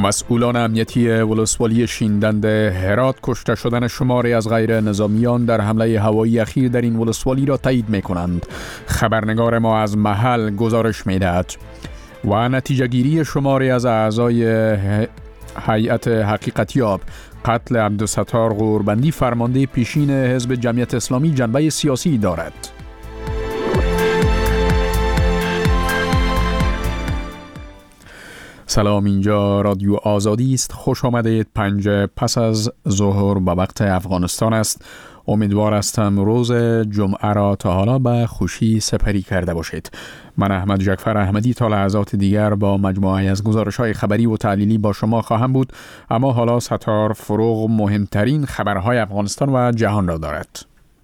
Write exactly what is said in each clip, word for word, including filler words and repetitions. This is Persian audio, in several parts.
مسئولان امنیتی ولسوالی شیندند هرات کشته شدن شماری از غیر نظامیان در حمله هوایی اخیر در این ولسوالی را تایید می کنند. خبرنگار ما از محل گزارش می دهد. و نتیجه گیری شماری از اعضای هیئت حقیقتیاب قتل عبدالستار غوربندی فرمانده پیشین حزب جمعیت اسلامی جنبه سیاسی دارد. سلام، اینجا رادیو آزادی است. خوش آمدید. پنج پس از ظهر به وقت افغانستان است. امیدوار هستم روز جمعه را تا حالا به خوشی سپری کرده باشید. من احمد جعفر احمدی تا لحظات دیگر با مجموعه از گزارش‌های خبری و تحلیلی با شما خواهم بود، اما حالا ستار فروغ مهمترین خبرهای افغانستان و جهان را دارد.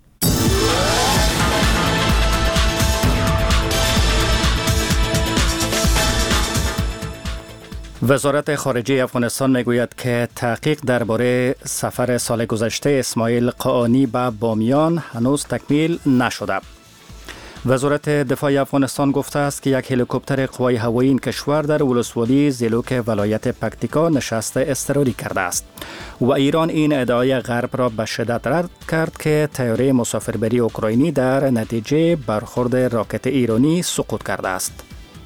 وزارت خارجه افغانستان میگوید که تحقیق درباره سفر سال گذشته اسماعیل قاآنی به بامیان هنوز تکمیل نشده. وزارت دفاع افغانستان گفته است که یک هلیکوپتر قوای هوایی این کشور در ولسوالی زیلوک ولایت پکتیکا نشست اضطراری کرده است و ایران این ادعای غرب را به شدت رد کرد که طیاره مسافربری اوکراینی در نتیجه برخورد راکت ایرانی سقوط کرده است.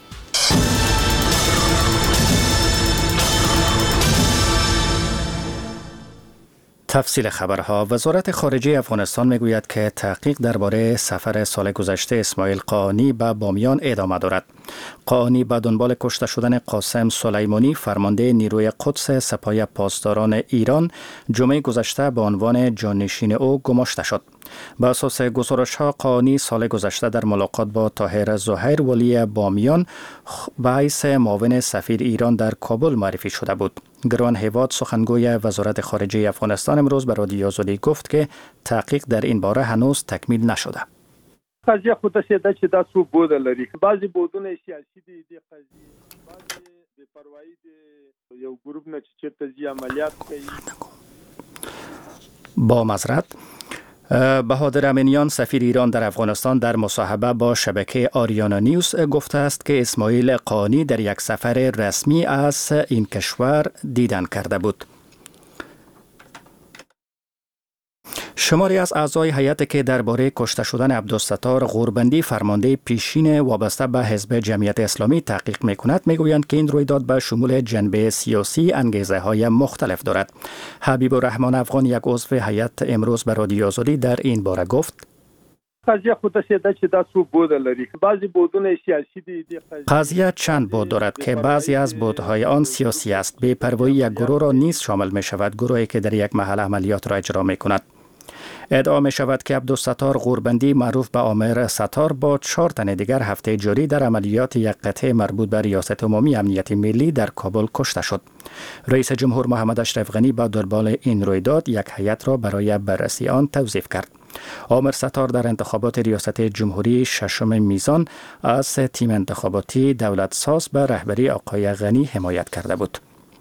تفصیل خبرها. وزارت خارجه افغانستان میگوید که تحقیق درباره سفر سال گذشته اسماعیل قاآنی به بامیان ادامه دارد. قاآنی به دنبال کشته شدن قاسم سلیمانی فرمانده نیروی قدس سپاه پاسداران ایران جمعه گذشته به عنوان جانشین او گماشته شد. به اساس گزارش‌ها قاآنی سال گذشته در ملاقات با طاهر زهیر ولی بامیان به حیث معاون سفیر ایران در کابل معرفی شده بود. گران هیواد سخنگوی وزارت خارجه افغانستان امروز به رادیو آزادی گفت که تحقیق در این باره هنوز تکمیل نشده. قضیه خودش ده چې دا څو بود لري بعضی بودونه سیاسي دي د قضیه بعضی د پروايي د یو ګروپ نه چې چیرته زی عملیات کوي. با معذرت بهادر امینیان سفیر ایران در افغانستان در مصاحبه با شبکه آریانا نیوز گفته است که اسماعیل قاآنی در یک سفر رسمی از این کشور دیدن کرده بود. شماری از اعضای هیئت که درباره کشته شدن عبدالستار غوربندی فرمانده پیشین وابسته به حزب جمعیت اسلامی تحقیق می‌کند میگویند که این رویداد به شمول جنبه سیاسی انگیزه‌های مختلف دارد. حبیب الرحمن افغان یک عضو هیئت امروز به رادیو آزادی در این باره گفت: قضیه خودش ده چې دا څو بود لري بعضی بودونه سیاسی دي. قضیه چند بود دارد که بعضی از بودهای آن سیاسی است. بی‌پروایی یک گروه را نیز شامل می‌شود، گروهی که در یک محل عملیات را اجرا می‌کند. ادعا می شود که عبدالستار غوربندی معروف به عامر ستار با چهار تن دیگر هفته جاری در عملیات یک قطعه مربوط به ریاست عمومی امنیت ملی در کابل کشته شد. رئیس جمهور محمد اشرف غنی با دنبال این رویداد یک هیئت را برای بررسی آن توظیف کرد. عامر ستار در انتخابات ریاست جمهوری ششم میزان از تیم انتخاباتی دولت ساز به رهبری آقای غنی حمایت کرده بود.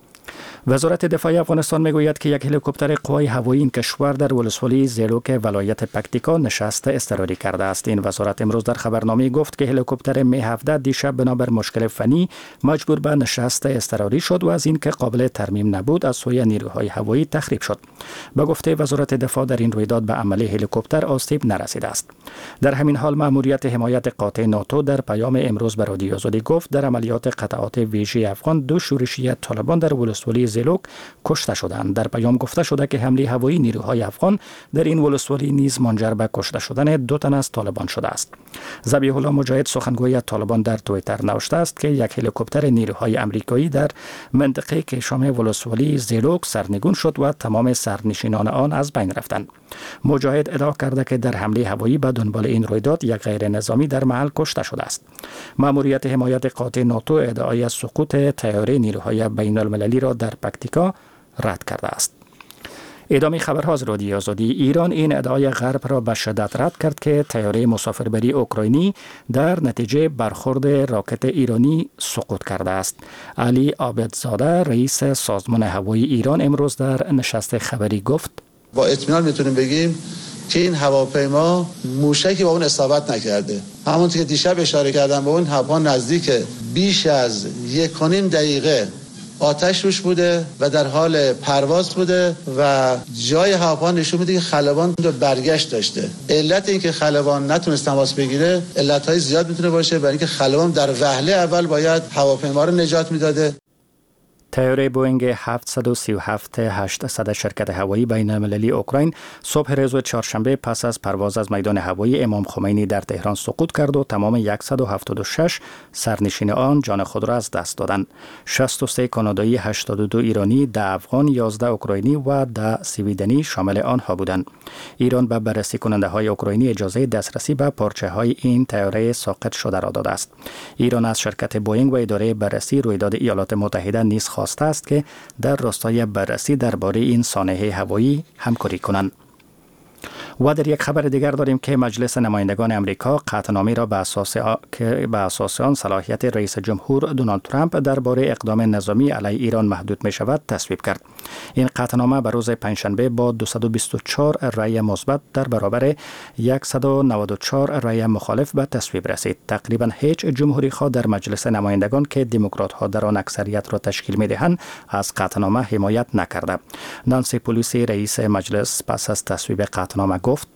وزارت دفاع افغانستان میگوید که یک هلیکوپتر قوای هوایی این کشور در ولسوالی زیلوک ولایت پکتیکا نشست اضطراری کرده است. این وزارت امروز در خبرنامه گفت که هلیکوپتر می هفده دیشب بنابر مشکل فنی مجبور به نشست اضطراری شد و از اینکه قابل ترمیم نبود از سوی نیروهای هوایی تخریب شد. به گفته وزارت دفاع در این رویداد به عمله هلیکوپتر آسیب نرسیده است. در همین حال مأموریت حمایت قاطع ناتو در پیام امروز به رادیو آزادی گفت در عملیات قطعات ویژه افغان دو شورشی طالبان در ولسوالی زیلوک کشته شدند. در پیام گفته شده که حمله هوایی نیروهای افغان در این ولسوالی نیز منجر به کشته شدن دو تن از طالبان شده است. ذبیح الله مجاهد سخنگوی طالبان در توییتر نوشته است که یک هلیکوپتر نیروهای آمریکایی در منطقه کشام ولسوالی زیلوک سرنگون شد و تمام سرنشینان آن از بین رفتند. مجاهد ادعا کرده که در حمله هوایی به دنبال این رویداد یک غیر نظامی در محل کشته شده است. مأموریت حمایت قاطع ناتو ادعای سقوط طیاره نیروهای بین المللی را در پکتیکا رد کرده است. ادامه خبرها از رادیو آزادی. ایران این ادعای غرب را به شدت رد کرد که طیاره مسافربری اوکراینی در نتیجه برخورد راکت ایرانی سقوط کرده است. علی عابدزاده رئیس سازمان هوایی ایران امروز در نشست خبری گفت: با اطمینان میتونیم بگیم که این هواپیما موشکی با اون اصابت نکرده. همونطور که دیشب اشاره کردم به اون هوا نزدیک بیش از یک و نیم دقیقه آتش روش بوده و در حال پرواز بوده و جای هواپیما نشون میده که خلبان رو برگشت داشته. علت این که خلبان نتونست تماس بگیره علت‌های زیاد میتونه باشه، برای اینکه خلبان در وهله اول باید هواپیما رو نجات میداده. طیاره بوئینگ هفتصد و سی و هفت هشتصد شرکت هوایی بین المللی اوکراین صبح روز چهارشنبه پس از پرواز از میدان هوایی امام خمینی در تهران سقوط کرد و تمام صد و هفتاد و شش سرنشین آن جان خود را از دست دادند. شصت و سه کانادایی، هشتاد و دو ایرانی، ده افغان، یازده اوکراینی و ده سویدنی شامل آنها بودند. ایران به بررسی کننده های اوکراینی اجازه دسترسی به پارچه های این طیاره ساقط شده را داده است. ایران از شرکت بوئینگ و اداره بررسی رویداد ایالات متحده نیز خواسته است که در راستای بررسی درباره این سانحه هوایی همکاری کنند. و در یک خبر دیگر داریم که مجلس نمایندگان امریکا قطعنامه را به اساس آ... که به اساس آن صلاحیت رئیس جمهور دونالد ترامپ درباره اقدام نظامی علیه ایران محدود می شود تصویب کرد. این قطعنامه به روز پنجشنبه با دویست و بیست و چهار رأی مثبت در برابر صد و نود و چهار رأی مخالف به تصویب رسید. تقریبا هیچ جمهوری خواه در مجلس نمایندگان که دموکرات ها در آن اکثریت را تشکیل می دهند از قطعنامه حمایت نکرده. نانسی پلوسی رئیس مجلس پس از تصویب قطعنامه گفت: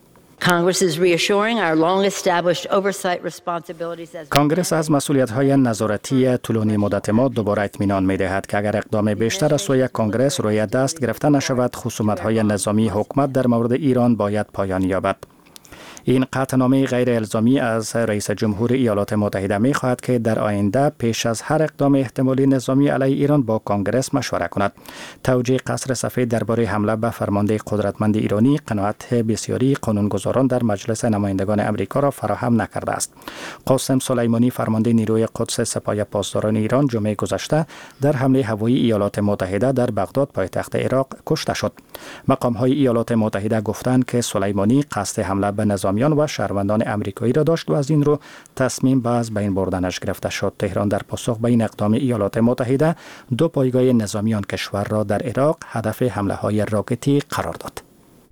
کانگرس از مسئولیت‌های نظارتی طولانی مدت ما دوباره اطمینان می‌دهد که اگر اقدام بیشتر از سوی کانگرس روی دست گرفته نشود، خصومت‌های نظامی حکومت در مورد ایران باید پایان یابد. این قطعنامه غیر الزامی از رئیس جمهور ایالات متحده می خواهد که در آینده پیش از هر اقدام احتمالی نظامی علیه ایران با کانگرس مشوره کند. توجیه قصر سفید درباره حمله به فرمانده قدرتمند ایرانی قناعت بسیاری قانونگذاران در مجلس نمایندگان امریکا را فراهم نکرده است. قاسم سلیمانی فرمانده نیروی قدس سپاه پاسداران ایران جمعه گذشته در حمله هوایی ایالات متحده در بغداد پایتخت عراق کشته شد. مقام‌های ایالات متحده گفتند که سلیمانی قصد حمله به نظامیان و شهروندان امریکایی را داشت و از این رو تصمیم به از بین بردنش گرفته شد. تهران در پاسخ به این اقدام ایالات متحده دو پایگاه نظامی آن کشور را در عراق هدف حمله های راکتی قرار داد.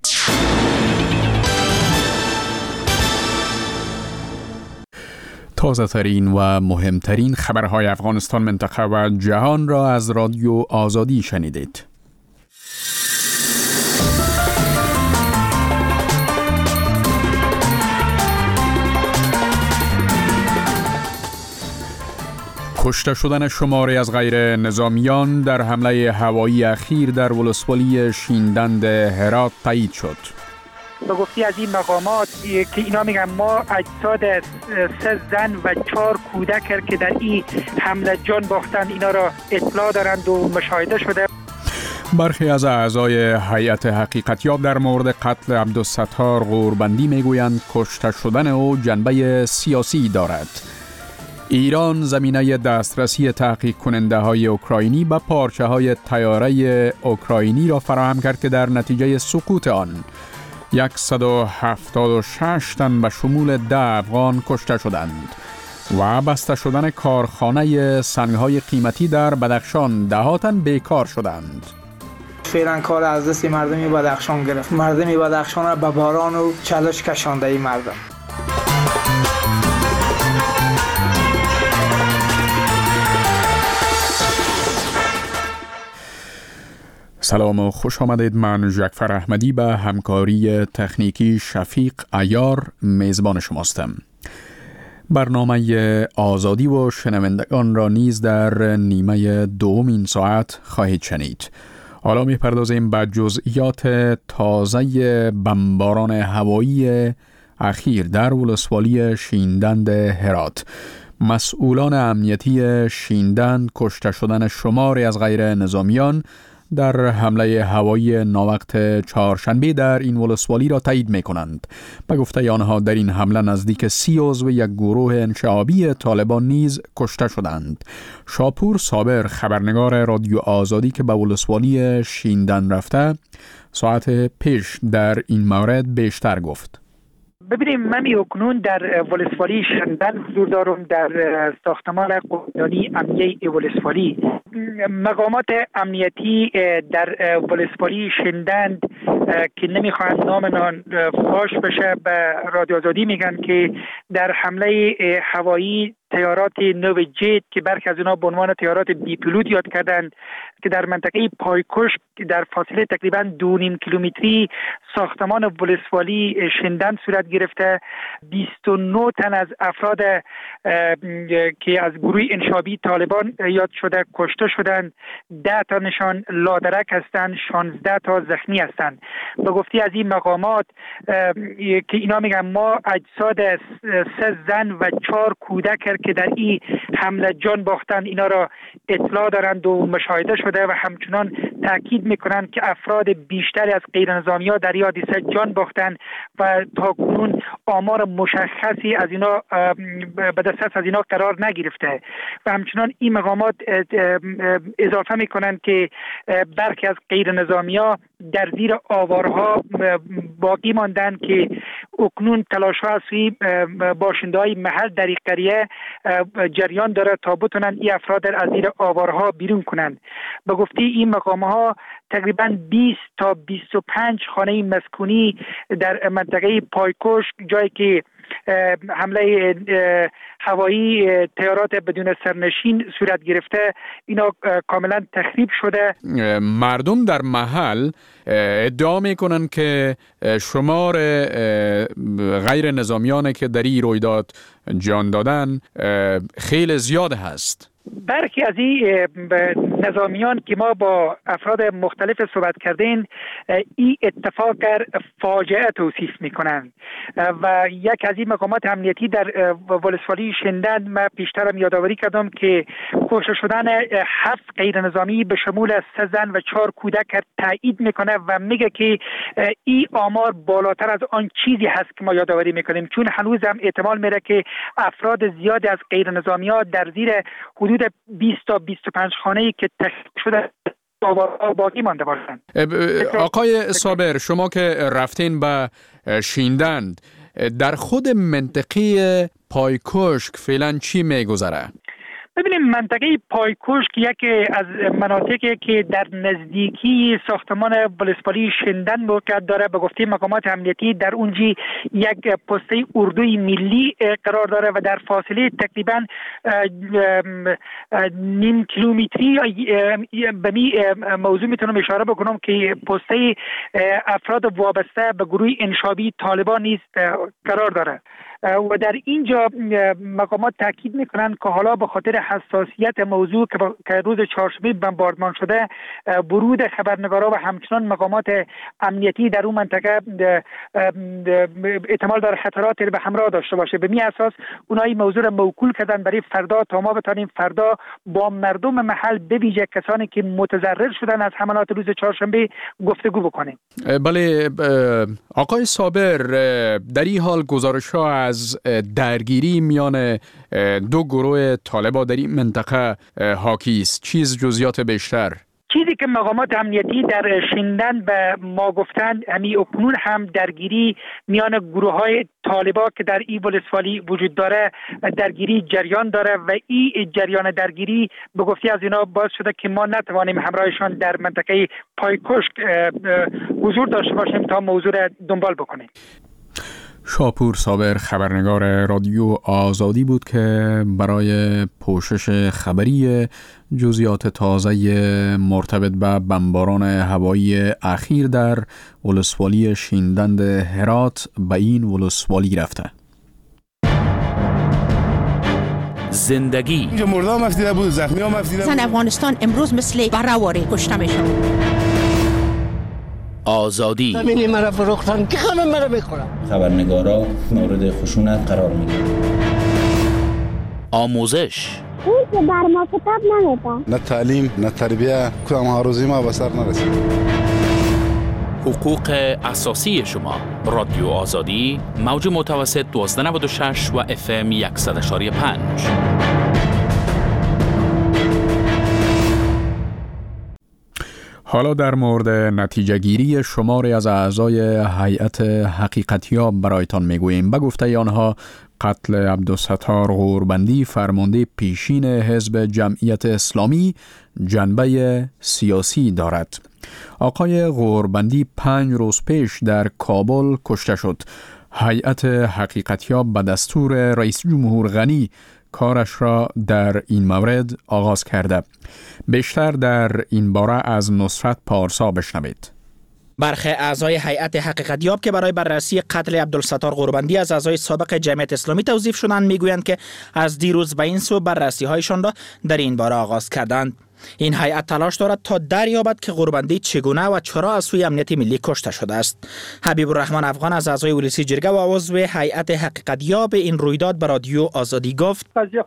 تازه ترین و مهمترین خبرهای افغانستان، منطقه و جهان را از رادیو آزادی شنیدید. کشته شدن شماری از غیر نظامیان در حمله هوایی اخیر در ولسوالی شیندند هرات تایید شد. به گفته از این مقامات که اینا میگن ما اجساد سه زن و چهار کودک که در این حمله جان باختند اینا را اطلاع دارند و مشاهده شده. برخی از اعضای هیئت حقیقتیاب در مورد قتل عبدالستار غوربندی میگویند کشته شدن او جنبه سیاسی دارد. ایران زمینه دسترسی تحقیق کننده های اوکراینی به پارچه های طیاره اوکراینی را فراهم کرد که در نتیجه سقوط آن صد و هفتاد و شش تن به شمول ده افغان کشته شدند و بسته شدن کارخانه سنگ‌های قیمتی در بدخشان ده تن بیکار شدند. فعلا کار از دست مردمی بدخشان گرفت. مردمی بدخشان را به باران و چالش کشانده ای مردم. سلام و خوش آمدید. من جعفر احمدی به همکاری تکنیکی شفیق عیار میزبان شماستم. برنامه آزادی و شنوندگان را نیز در نیمه دوم این ساعت خواهید شنید. حالا می پردازیم به جزئیات تازه بمباران هوایی اخیر در ولسوالی شیندند هرات. مسئولان امنیتی شیندند کشته شدن شماری از غیر نظامیان در حمله هوایی ناوقت چهارشنبه در این ولسوالی را تایید می کنند. به گفته آنها در این حمله نزدیک سی عضو یک گروه انشعابی طالبان نیز کشته شدند. شاپور صابر، خبرنگار رادیو آزادی که به ولسوالی شیندند رفته، ساعت پیش در این مورد بیشتر گفت. ببینیم من اکنون در ولسوالی شیندند حضور دارم، در ساختمان قماندانی امنیتی ولسوالی. مقامات امنیتی در ولسوالی شیندند که نمیخوان نامشان فاش بشه به رادیو آزادی میگن که در حمله هوایی تیارات نو جیت که برخی از اینا به عنوان تیارات بی پیلوت یاد کردند که در منطقه پایکوش در فاصله تقریبا دو نیم کیلومتری ساختمان ولسوالی شندن صورت گرفته. بیست و نه تن از افراد که از گروه انشابی طالبان یاد شده کشته شدند، ده تا نشان لادرک هستند، شانزده تا زخمی هستند. به گفته از این مقامات که اینا میگن ما اجساد سه زن و چهار کودک که در این حمله جان باختند اینا را اطلاع دارند و مشاهده شده و همچنان تاکید میکنند که افراد بیشتری از غیر نظامی ها در این حادثه جان باختند و تا کنون آمار مشخصی از اینا به دست از اینا قرار نگرفته. و همچنان این مقامات اضافه میکنند که برخی از غیر نظامی ها در زیر آوارها باقی ماندند که اکنون تلاش‌ها از سوی باشنده‌های محل در این قریه جریان داره تا بتونن این افراد از زیر آوارها بیرون کنند. به گفته این مقام‌ها تقریباً بیست تا بیست و پنج خانه مسکونی در منطقه پایکوش، جایی که حمله هوایی تیارات بدون سرنشین صورت گرفته، اینا کاملا تخریب شده. مردم در محل ادعا میکنن که شمار غیر نظامیانی که در این رویداد جان دادن خیلی زیاد هست. برخی از این نظامیان که ما با افراد مختلف صحبت کردیم این اتفاق فاجعه توصیف میکنند و یک از این مقامات امنیتی در ولسوالی شندن ما پیشترم یادآوری کردم که کشته شدن هفت غیر نظامی به شمول سه زن و چهار کودک تایید میکنه و میگه که این آمار بالاتر از آن چیزی هست که ما یادآوری میکنیم، چون هنوز هم احتمال میره که افراد زیادی از غیر نظامی ها در زیر حدود بیست تا بیست و پنج خانه‌ای که تخریب شده باقی مانده باشند. آقای صابر، شما که رفتین به شیندند، در خود منطقه پایکوشک فعلا چی میگذره؟ ببینیم منطقه پایکوش که یکی از مناطقی که در نزدیکی ساختمان ولسوالی شندن موقعیت داره، به گفته مقامات امنیتی در اونجی یک پسته اردوی ملی قرار داره و در فاصله تقریبا نیم کیلومتری به می موضوع میتونم اشاره بکنم که پسته افراد وابسته به گروه انشابی طالبان نیز قرار داره و در اینجا مقامات تاکید میکنند که حالا به خاطر حساسیت موضوع که روز چهارشنبه بمباردمان شده، ورود خبرنگارا و همچنان مقامات امنیتی در اون منطقه احتمال داره خطراتی به همراه داشته باشه. به می اساس اونایی موضوع را موکول کردن برای فردا تا ما بتونیم فردا با مردم محل به ویژه کسانی که متضرر شدن از حملات روز چهارشنبه گفتگو بکنیم. بله آقای صابر، در این حال گزارش‌ها از درگیری میان دو گروه طالبان در این منطقه حاکی است. چیز جزئیات بیشتر؟ چیزی که مقامات امنیتی در شیندن به ما گفتند، همین اکنون هم درگیری میان گروه های طالبان که در این ولسوالی وجود داره درگیری جریان داره و این جریان درگیری به گفته از اینا باعث شده که ما نتوانیم همراهشان در منطقه پایکوشک حضور داشته باشیم تا موضوع را دنبال بکنیم. شاپور صابر خبرنگار رادیو آزادی بود که برای پوشش خبری جزئیات تازه مرتبط به بمباران هوایی اخیر در ولسوالی شیندند هرات به این ولسوالی رفته. زندگی اینجا مرده هم افدیده بود، زخمی هم افدیده بود. زن افغانستان امروز مثل برهواری کشته میشن. آزادی زمینی مرا فروختن که خانم مرا بخورم. خبرنگارا مورد خشونت قرار میگیرن. آموزش اون که بر ما کتاب نمیدن. نه تعلیم نه تربیه، کدام ها روزی ما به سر نرسید. حقوق اساسی شما. رادیو آزادی، موج متوسط دوازده نود و شش و اف ام صد و یک و پنج. حالا در مورد نتیجه گیری شماری از اعضای هیئت حقیقتیاب برایتان میگوییم. به گفته آنها قتل عبدالستار غوربندی فرمانده پیشین حزب جمعیت اسلامی جنبه سیاسی دارد. آقای غوربندی پنج روز پیش در کابل کشته شد. هیئت حقیقتیاب به دستور رئیس جمهور غنی کارش را در این مورد آغاز کرده. بیشتر در این باره از نصرت پارسا بشنوید. برخی اعضای هیئت حقیقتیاب که برای بررسی قتل عبدالستار غوربندی از اعضای سابق جمعیت اسلامی توظیف شدند میگویند که از دیروز به این سو بررسی هایشان را در این باره آغاز کردند. این هیئت تلاش دارد تا دریابد که غوربندی چگونه و چرا از سوی امنیت ملی کشته شده است. حبیب الرحمن افغان از اعضای ولسی جرگه و عضو هیئت حقیقتیاب این رویداد به رادیو آزادی گفت: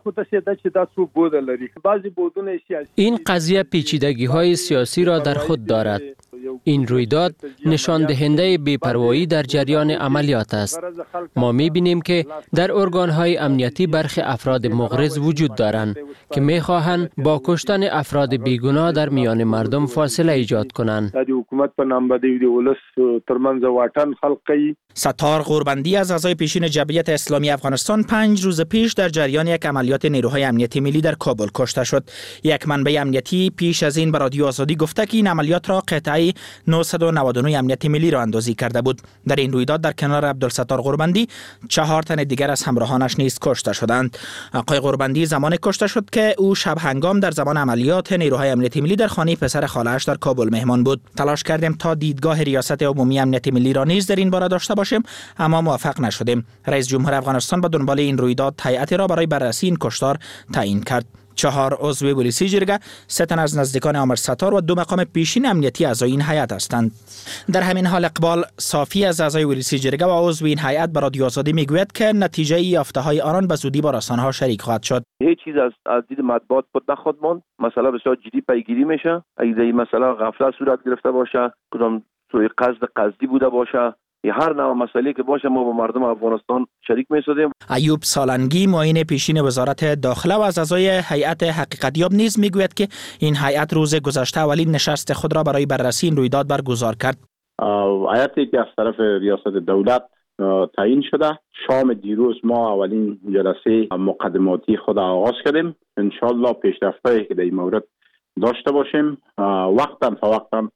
این قضیه پیچیدگی‌های سیاسی را در خود دارد. این رویداد نشان دهنده بی‌پروایی در جریان عملیات است. ما می‌بینیم که در ارگان‌های امنیتی برخی افراد مغرض وجود دارند که می‌خواهند با کشتن افراد بیگناه در میان مردم فاصله ایجاد کنند. ستار غوربندی از اعضای پیشین جمعیت اسلامی افغانستان پنج روز پیش در جریان یک عملیات نیروهای امنیتی ملی در کابل کشته شد. یک منبع امنیتی پیش از این به رادیو آزادی گفته که این عملیات را قطعه نهصد و نود و نه امنیتی ملی را اندازی کرده بود. در این رویداد در کنار عبدالستار غوربندی چهار تن دیگر از همراهانش نیز کشته شدند. آقای غوربندی زمان کشته شد که او شب هنگام در زمان عملیات نیروهای امنیتی ملی در خانه پسر خاله‌اش در کابل مهمان بود. تلاش کردیم تا دیدگاه ریاست عمومی امنیتی ملی را نیز در این باره داشته باشیم، اما موفق نشدیم. رئیس جمهور افغانستان به دنبال این رویداد هیئتی را برای بررسی این کشتار تعیین کرد. چهار عضو ولسی جرگه، سه تن از نزدیکان عمر ستار و دو مقام پیشین امنیتی اعضای این هیئت هستند. در همین حال اقبال صافی از اعضای ولسی جرگه و عضو این هیئت به رادیو آزادی میگوید که نتیجه یافته‌های آنان به زودی با رسانه‌ها شریک خواهد شد. هیچ چیز از از دید مطبوعات خود نخواهد ماند. مسئله بسیار جدی پیگیری میشه. اگه این مسئله غفلت صورت گرفته باشه، کدام سوء قصد قصدی بوده باشه، هر نوع مسئله که باشه ما با مردم افغانستان شریک می‌شدیم. ایوب سالنگی معین پیشین وزارت داخله و از اعضای هیئت حقیقتیاب نیز میگوید که این هیئت روز گذشته اولین نشست خود را برای بررسی این رویداد برگزار کرد. هیئتی که از طرف ریاست دولت تعیین شده، شام دیروز ما اولین جلسه مقدماتی خود آغاز کردیم. ان شاء الله پیشرفت‌هایی که در این مورد داشته باشیم، وقتاً فوقتاً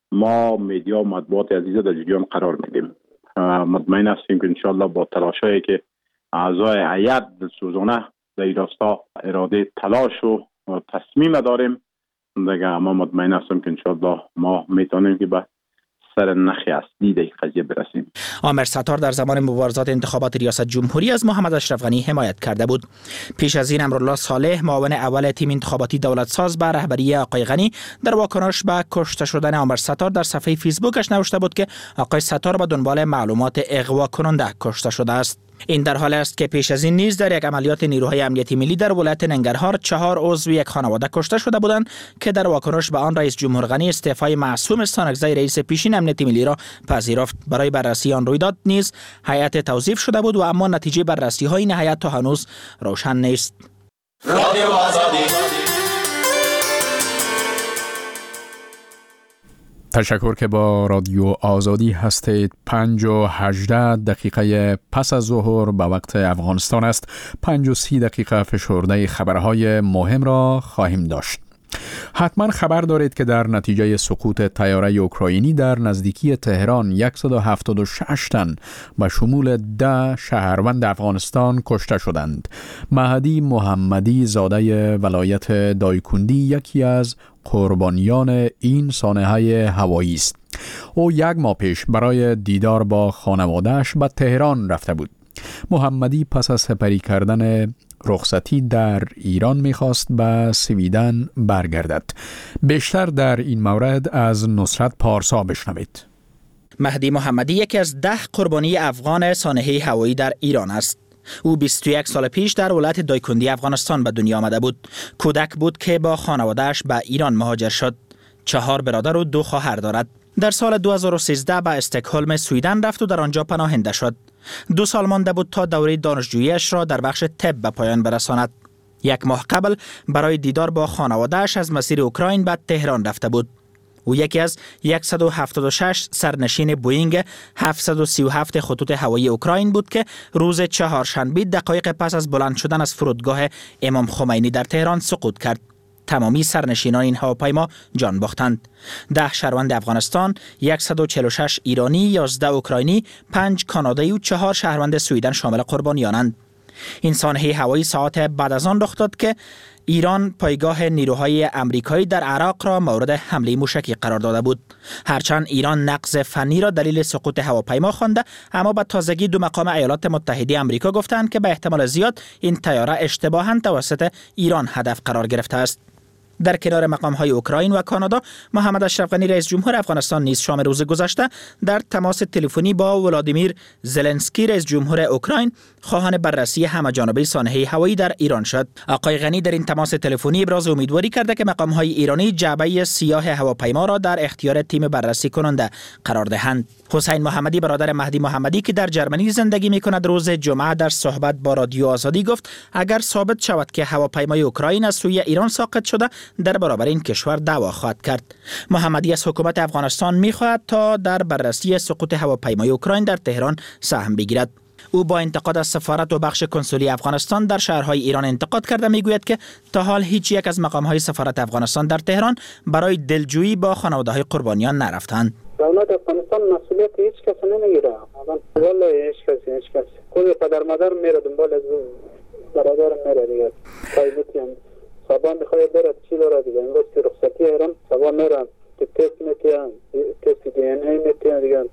ما میدیا و مطبوعات عزیز در جریان قرار میدیم. مطمئن هستیم که انشاءالله با تلاشایی که اعضای هیئت دلسوزانه در این راستا اراده تلاش و تصمیم داریم دیگه، ما مطمئن هستیم که انشاءالله ما میتونیم که به سر نخی اصلی در قضیه برسیم. عامر ستار در زمان مبارزات انتخابات ریاست جمهوری از محمد اشرف غنی حمایت کرده بود. پیش از این امرالله صالح معاون اول تیم انتخاباتی دولت ساز به رهبری آقای غنی در واکنش به کشته شدن عامر ستار در صفحه فیسبوکش نوشته بود که آقای ستار به دنبال معلومات اغوا کننده کشته شده است. این در حالی است که پیش از این نیز در یک عملیات نیروهای امنیتی ملی در ولایت ننگرهار چهار عضو یک خانواده کشته شده بودند که در واکنش به آن رئیس جمهور غنی استعفای معصوم ستانکزی رئیس پیشین امنیتی ملی را پذیرفت. برای بررسی آن رویداد نیز هیئت توظیف شده بود و اما نتیجه بررسی های این هیئت تا هنوز روشن نیست. رادیو آزادی. تشکر که با رادیو آزادی هستید. پنج و هجده دقیقه پس از ظهر به وقت افغانستان است. پنج و سی دقیقه فشرده خبرهای مهم را خواهیم داشت. حتما خبر دارید که در نتیجه سقوط طیاره اوکراینی در نزدیکی تهران صد و هفتاد و شش تن به شمول ده شهروند افغانستان کشته شدند. مهدی محمدی زاده ولایت دایکندی یکی از قربانیان این سانحه هوایی است. او یک ماه پیش برای دیدار با خانواده‌اش به تهران رفته بود. محمدی پس از سپری کردن رخصتی در ایران میخواست به سویدن برگردد. بیشتر در این مورد از نصرت پارسا بشنوید. مهدی محمدی یکی از ده قربانی افغان سانحه هوایی در ایران است. او بیست و یک سال پیش در ولایت دایکندی افغانستان به دنیا آمده بود. کودک بود که با خانواده‌اش به ایران مهاجر شد. چهار برادر و دو خواهر دارد. در سال دو هزار و سیزده به استکهلم سویدن رفت و در آنجا پناهنده شد. دو سال مانده بود تا دوره دانشجوییش را در بخش طب به پایان برساند. یک ماه قبل برای دیدار با خانواده‌اش از مسیر اوکراین به تهران رفته بود. او یکی از صد و هفتاد و شش سرنشین بوئینگ هفتصد و سی و هفت خطوط هوایی اوکراین بود که روز چهارشنبه دقایق پس از بلند شدن از فرودگاه امام خمینی در تهران سقوط کرد. تمامی سرنشینان این هواپیما جان باختند. ده شهروند افغانستان، صد و چهل و شش ایرانی، یازده اوکراینی، پنج کانادایی و چهار شهروند سویدن شامل قربانیانند. این سانحه هوایی ساعت بعد از آن رخ داد که ایران پایگاه نیروهای امریکایی در عراق را مورد حمله موشکی قرار داده بود. هرچند ایران نقض فنی را دلیل سقوط هواپیما خوانده، اما به تازگی دو مقام ایالات متحده آمریکا گفتند که به احتمال زیاد این طیاره اشتباهاً توسط ایران هدف قرار گرفته است. در کنار مقام‌های اوکراین و کانادا، محمد اشرف غنی رئیس جمهور افغانستان نیز شام روز گذشته در تماس تلفنی با ولادیمیر زلنسکی رئیس جمهور اوکراین خواهان بررسی همه‌جانبه سانحه هوایی در ایران شد. آقای غنی در این تماس تلفنی ابراز امیدواری کرده که مقام‌های ایرانی جعبه سیاه هواپیما را در اختیار تیم بررسی کننده قرار دهند. حسین محمدی برادر مهدی محمدی که در جرمنی زندگی می‌کند روز جمعه در صحبت با رادیو آزادی گفت اگر ثابت شود که هواپیمای اوکراین از سوی ایران ساقط شده در برابر این کشور دعوا خواهد کرد. محمدی از حکومت افغانستان می‌خواهد تا در بررسی سقوط هواپیمای اوکراین در تهران سهم بگیرد. او با انتقاد از سفارت و بخش کنسولی افغانستان در شهرهای ایران انتقاد کرده میگوید که تا حال هیچ یک از مقام‌های سفارت افغانستان در تهران برای دلجویی با خانواده‌های قربانیان نرفتند. دولت افغانستان مسئولیت هیچ کس نمیگیره. والله هیچ کس هیچ کس خود پدر مادر میره دنبال از برادر میره دیگه. قایمتیم صبح میخواد بره چی داره دیگه. امروز که رخصتی ایران صبح میرن تست میکنن تست دی ان ای میکنن دیگه.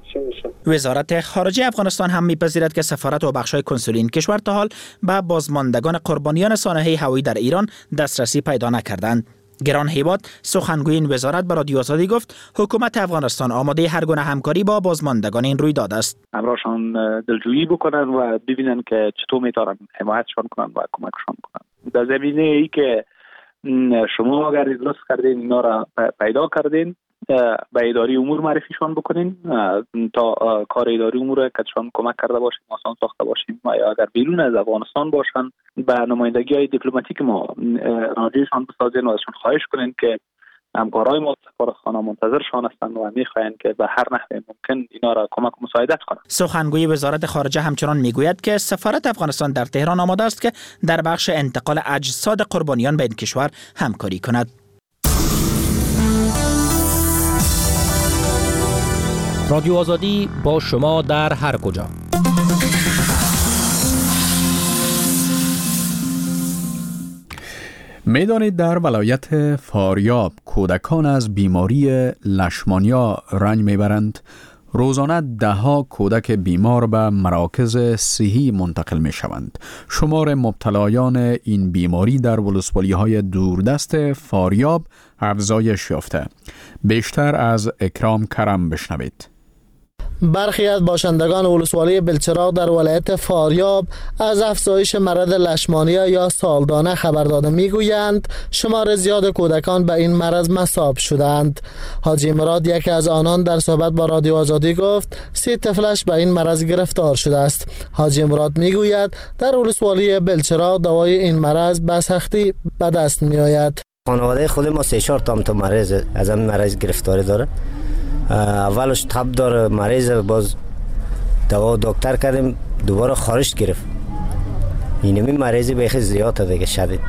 وزارت خارجه افغانستان هم میپذیرد که سفارت و بخش‌های کنسولی این کشور تا حال به بازماندگان قربانیان سانحه هوایی در ایران دسترسی پیدا نکردند. گران هیبات سخنگوی این وزارت به رادیو آزادی گفت حکومت افغانستان آماده هر گونه همکاری با بازماندگان این رویداد است. همراهشان دلجویی بکنن و ببینن که چطور میتونن حمایتشان کنن و کمکشان کنن. در زمینه ای که شما اگر درست کردین اینا را پیدا کردین به اداری امور معرفیشان بکنین تا کار اداری امور کدشان کمک کرده باشیم آسان ساخته باشیم و اگر بیرون از افغانستان باشن به نمایندگی های دیپلماتیک ما راجعشان بسازین و ازشان خواهش کنین که همکارای ما سفارتخانه منتظرشان هستند و میخواهند که به هر نحو ممکن اینا را کمک و مساعدت کنند. سخنگوی وزارت خارجه همچنان میگوید که سفارت افغانستان در تهران آماده است که در بخش انتقال اجساد قربانیان به این کشور همکاری کند. رادیو آزادی با شما در هر کجا. میدانید در ولایت فاریاب کودکان از بیماری لشمانیا رنج میبرند. روزانه ده ها کودک بیمار به مراکز صحی منتقل می شوند. شمار مبتلایان این بیماری در ولسوالی های دوردست فاریاب افزایش یافته. بیشتر از اکرام کرم بشنوید. برخی از باشندگان ولسوالی بلچراغ در ولایت فاریاب از افزایش مرض لشمانیا یا سالدانه خبر داده میگویند شمار زیاد کودکان به این مرض مصاب شدند. حاجی مراد یکی از آنان در صحبت با رادیو آزادی گفت سی طفلش به این مرض گرفتار شده است. حاجی مراد میگوید در ولسوالی بلچراغ دوای این مرض به سختی به دست می آید. خانواده خود ما سه چهار تا تو مریض از این مرض گرفتاری داره. اولش تب داره مریض باز دوا دکتر کردیم دوباره خارش گرفت. اینمی مریضی بیخی زیاده دیگه شدید.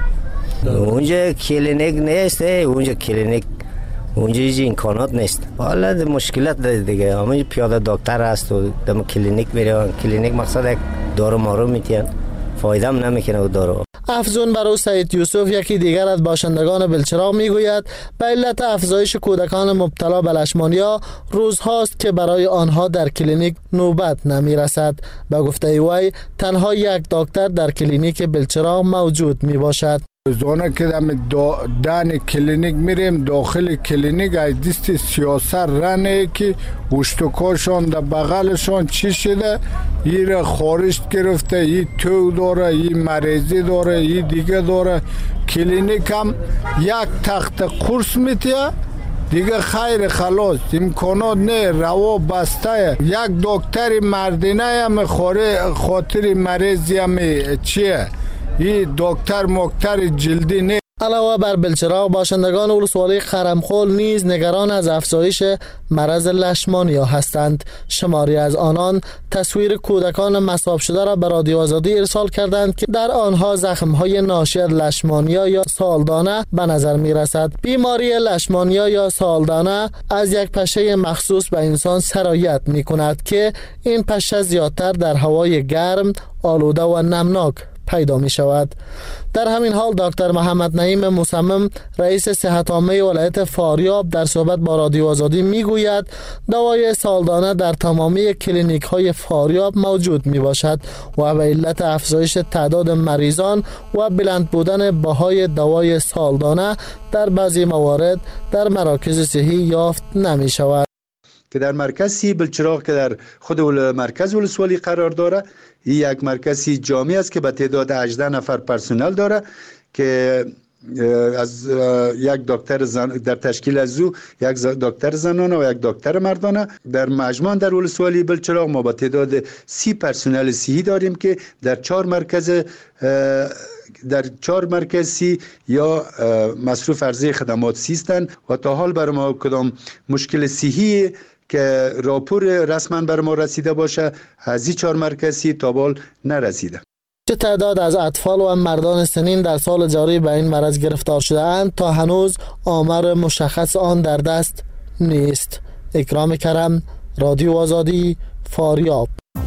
اونجا کلینیک نیست، اونجا کلینیک اونجا هیچ امکانات نیست. حالا مشکلات دیگه همه پیاده دکتر هست و دم کلینیک میرن. کلینیک مقصد یک دارو مارو میتین فایده هم نمیکنه و دارو. افزون بر او سعید یوسف یکی دیگر از باشندگان بلچراغ میگوید به علت افزایش کودکان مبتلا به لشمانیا روزهاست که برای آنها در کلینیک نوبت نمیرسد. به گفته وی تنها یک دکتر در کلینیک بلچراغ موجود می باشد. روزانه که دان کلینیک میریم داخل کلینیک از دست سیاست رنه که اشتکاشان در بغلشان چی شده این خارش گرفته این تو داره این مریضی داره این دیگه داره. کلینیک هم یک تخت قرص میتیه دیگه خیر خلاص امکانات نه روا بسته. یک دکتر مردینه هم خاطر مریضی هم چیه این دکتر مکتر جلدی نه. علاوه بر بلچراغ، باشندگان ولسوالی خرمخول نیز نگران از افزایش مرض لشمانیا هستند. شماری از آنان تصویر کودکان مصاب شده را به رادیو آزادی ارسال کردند که در آنها زخم‌های ناشی از لشمانیا یا سالدانه به نظر می‌رسد. بیماری لشمانیا یا سالدانه از یک پشه مخصوص به انسان سرایت می‌کند که این پشه زیادتر در هوای گرم، آلوده و نمناک پیدا می شود. در همین حال دکتر محمد نعیم مصمم، رئیس صحت عامه ولایت فاریاب، در صحبت با رادیو آزادی می گوید دوای سالدانه در تمامی کلینیک های فاریاب موجود می باشد و به علت افزایش تعداد مریضان و بلند بودن بهای دوای سالدانه در بعضی موارد در مراکز صحی یافت نمی شود. که در مرکزی بلچراغ که در خود مرکز ولسوالی قرار داره، این یک مرکزی جامع است که به تعداد هجده نفر پرسنل داره که از یک دکتر زن در تشکیل از او یک دکتر زنانه و یک دکتر مردانه. در مجموع در ولسوالی بلچراغ ما با تعداد سی پرسنل صحی داریم که در چهار مرکز در چهار مرکزی یا مصروف عرضه خدمات سیستند و تا حال بر ما کدام مشکل صحی که راپور رسما بر ما رسیده باشه از این چهار مرکزی تا بال نرسیده. چه تعداد از اطفال و مردان سنین در سال جاری به این مرض گرفتار شده اند تا هنوز آمار مشخص آن در دست نیست. اکرام کرم، رادیو آزادی، فاریاب.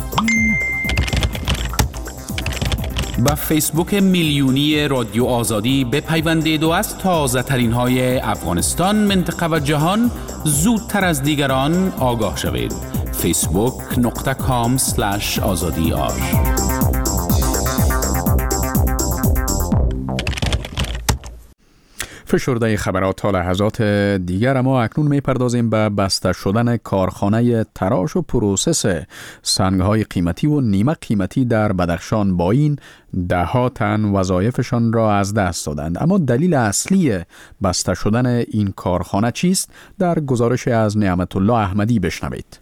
با فیسبوک میلیونی رادیو آزادی بپیوندید و از تازه ترین های افغانستان، منطقه و جهان زودتر از دیگران آگاه شوید. فیسبوک نقطه کام سلش آزادی آر. فشرده خبرات تا لحظات دیگر، اما اکنون میپردازیم به بسته شدن کارخانه تراش و پروسس سنگ‌های قیمتی و نیمه قیمتی در بدخشان. با این ده ها تن وظایفشان را از دست دادند. اما دلیل اصلی بسته شدن این کارخانه چیست؟ در گزارش از نعمت الله احمدی بشنوید.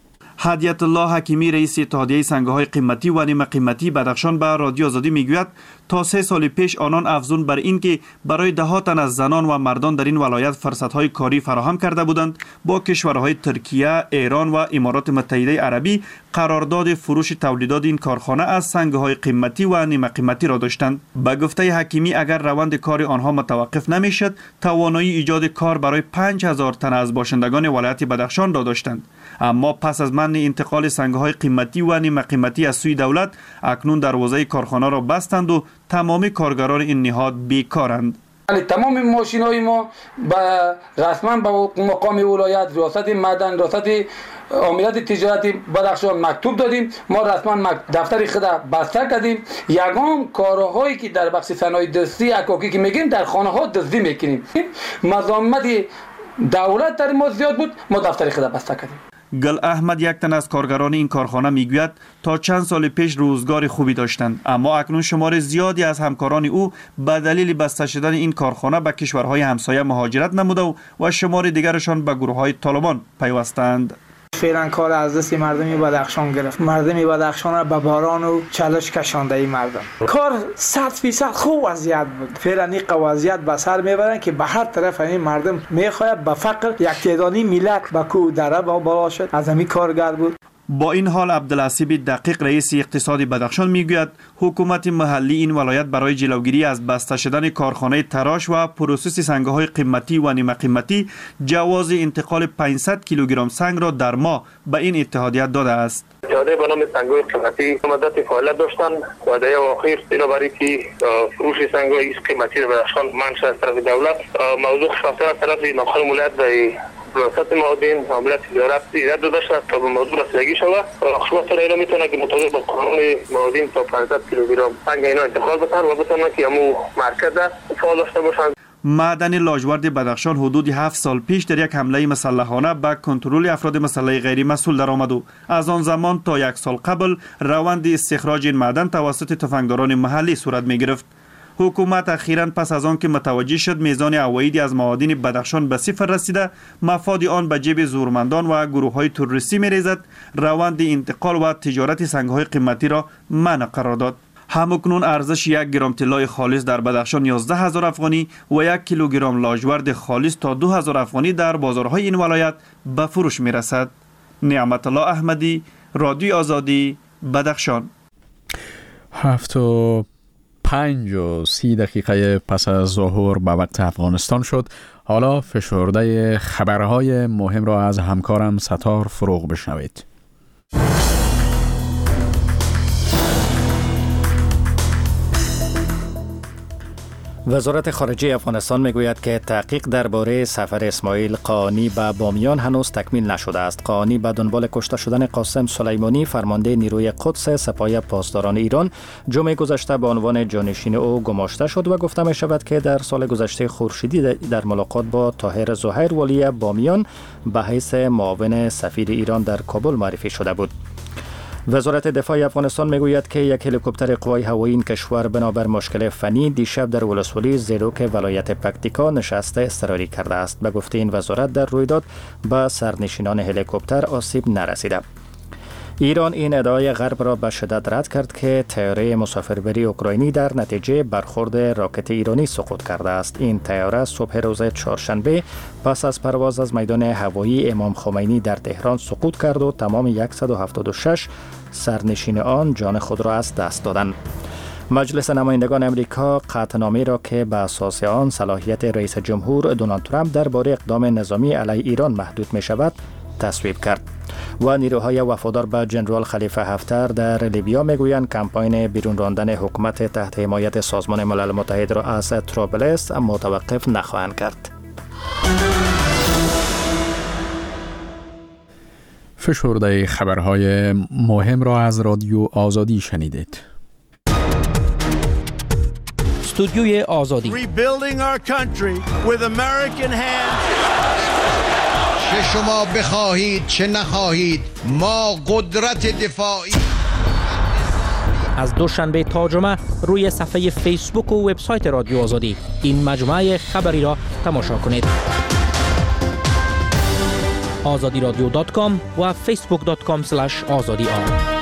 هدیت الله حکیمی، رئیس اتحادیه سنگ‌های قیمتی و نیمه قیمتی بدخشان، به رادیو آزادی میگوید تا سه سال پیش آنان افزون بر این که برای ده ها تن از زنان و مردان در این ولایت فرصت‌های کاری فراهم کرده بودند، با کشورهای ترکیه، ایران و امارات متحده عربی قرارداد فروش تولیدات این کارخانه از سنگ‌های قیمتی و نیمه قیمتی را داشتند. به گفته حکیمی اگر روند کار آنها متوقف نمیشد، توانایی ایجاد کار برای پنج هزار تن از باشندگان ولایت بدخشان را داشتند. اما پس از منع انتقال سنگ‌های قیمتی و نیمه قیمتی از سوی دولت، اکنون دروازه کارخانه را بستند و تمام کارگران این نهاد بیکارند. تمام ماشین‌های ما با رسما با مقام ولایت، ریاست معدن، ریاست عاملات تجارتی بدخشان مکتوب دادیم. ما رسما دفتر خود بسته کردیم. یگام کارهایی که در بخش صنایع دستی اکاکی که میگیم در خانه ها دزدی میکنیم. مزاحمت دولت در ما زیاد بود، ما دفتر خود بسته کردیم. گل احمد، یک تن از کارگران این کارخانه، میگوید تا چند سال پیش روزگار خوبی داشتند، اما اکنون شمار زیادی از همکاران او به دلیل بسته شدن این کارخانه به کشورهای همسایه مهاجرت نموده و, و شمار دیگرشان به گروه‌های طالبان پیوستند. فعلا کار از دست مردمی بدخشان گرفت. مردمی بدخشان را به باران و چالش کشانده. این مردم کار صد فیصد خوب وضعیت بود. فعلا این وضعیت به سر میبرن که به هر طرف این مردم میخواهد به فقر یک تعدادی ملت به کو دره بالا شد. از همین کارگر بود. با این حال عبدالحسیب دقیق، رئیس اقتصادی بدخشان، میگوید حکومت محلی این ولایت برای جلوگیری از بسته شدن کارخانه تراش و پروسس سنگ‌های قیمتی و نیمه قیمتی جواز انتقال پانصد کیلوگرم سنگ را در ماه به این اتحادیه داده است. اتحادیه به نام سنگ‌های قیمتی مدت فعالیت داشتند و در اواخر بنابراین که فروش سنگ‌های قیمتی را بدخشان منع شد از طرف دولت، موضوع خفته از طرف ناخوان ولایت ریاست معادن عاملات تجارت ایراد داشته تا به موضوع رسیدگی شود. خدمات را اینا میتونه که مطابق با قانون معادن تا پانصد کیلوگرم سنگ اینا انتقال بتن و بتونن که همو مرکز فعال داشته باشند. معدن لاجورد بدخشان حدود هفت سال پیش در یک حمله مسلحانه به کنترل افراد مسلح غیر مسئول درآمد و از آن زمان تا یک سال قبل روند استخراج این معدن توسط تفنگداران محلی صورت می گرفت. حکومت اخیراً پس از آن که متوجه شد میزان عوایدی از معادن بدخشان به صفر رسیده، مفاد آن به جیب زورمندان و گروه‌های تروریستی می‌ریزد، روند انتقال و تجارت سنگ‌های قیمتی را منع قرار داد. همکنون ارزش یک گرم طلای خالص در بدخشان یازده هزار افغانی و یک کیلوگرم لاجورد خالص تا دو هزار افغانی در بازارهای این ولایت به فروش می رسد. نعمت الله احمدی، رادیو آزادی، بدخشان. هفت و پنج و سی دقیقه پس از ظهر به وقت افغانستان شد. حالا فشرده خبرهای مهم را از همکارم ستار فروغ بشنوید. وزارت خارجه افغانستان میگوید که تحقیق درباره سفر اسماعیل قانی به بامیان هنوز تکمیل نشده است. قانی به دنبال کشته شدن قاسم سلیمانی فرمانده نیروی قدس سپاه پاسداران ایران جمعه گذشته به عنوان جانشین او گماشته شد و گفته می شود که در سال گذشته خورشیدی در ملاقات با طاهر زهیر والی بامیان به حیث معاون سفیر ایران در کابل معرفی شده بود. وزارت دفاع افغانستان میگوید که یک هلیکوپتر قوای هوایی این کشور بنابر مشکل فنی دیشب در ولسوالی زیروک ولایت پکتیکا نشست اضطراری کرده است. به گفته این وزارت در رویداد به سرنشینان هلیکوپتر آسیب نرسیده. ایران این ادعای غرب را به شدت رد کرد که طیاره مسافربری اوکراینی در نتیجه برخورد راکت ایرانی سقوط کرده است. این طیاره صبح روز چهارشنبه پس از پرواز از میدان هوایی امام خمینی در تهران سقوط کرد و تمام صد و هفتاد و شش سرنشین آن جان خود را از دست دادند. مجلس نمایندگان امریکا قطعنامه را که به اساس آن صلاحیت رئیس جمهور دونالد ترامپ درباره اقدام نظامی علیه ایران محدود می شود تصویب کرد. و نیروهای وفادار به جنرال خلیفه حفتر در لیبیا میگویند کمپاین بیرون راندن حکومت تحت حمایت سازمان ملل متحد را از طرابلس متوقف نخواهند کرد. فشرده خبرهای مهم را از رادیو آزادی شنیدید. استودیوی آزادی. Rebuilding our country with American hands. چه شما بخواهید چه نخواهید ما قدرت دفاعی. از دوشنبه تا جمعه روی صفحه فیسبوک و وبسایت رادیو آزادی این مجموعه خبری را تماشا کنید. آزادی رادیو دات کام و فیسبوک دات کام اسلش آزادی آر.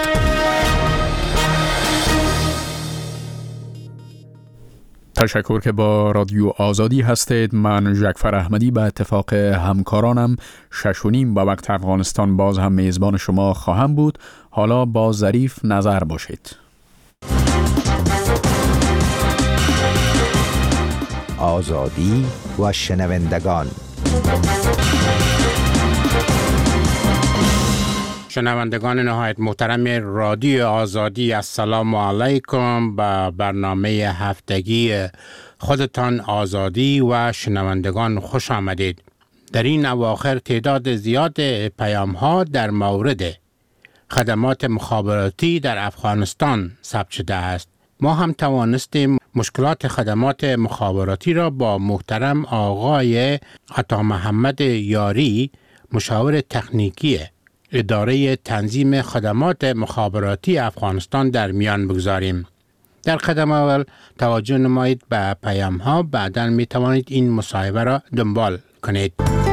تشکر که با رادیو آزادی هستید. من جعفر احمدی به اتفاق همکارانم شش و نیم با وقت افغانستان باز هم میزبان شما خواهم بود. حالا با ظریف نظر باشید. آزادی و شنوندگان. شنوندگان نهایت محترم رادیو آزادی، السلام علیکم. به برنامه هفتگی خودتان آزادی و شنوندگان خوش آمدید. در این اواخر تعداد زیاد پیام ها در مورد خدمات مخابراتی در افغانستان ثبت شده است. ما هم توانستیم مشکلات خدمات مخابراتی را با محترم آقای عطا محمد یاری، مشاور تکنیکی اداره تنظیم خدمات مخابراتی افغانستان در میان بگذاریم. در قدم اول توجه نمایید به پیام ها، بعداً می توانید این مصاحبه را دنبال کنید.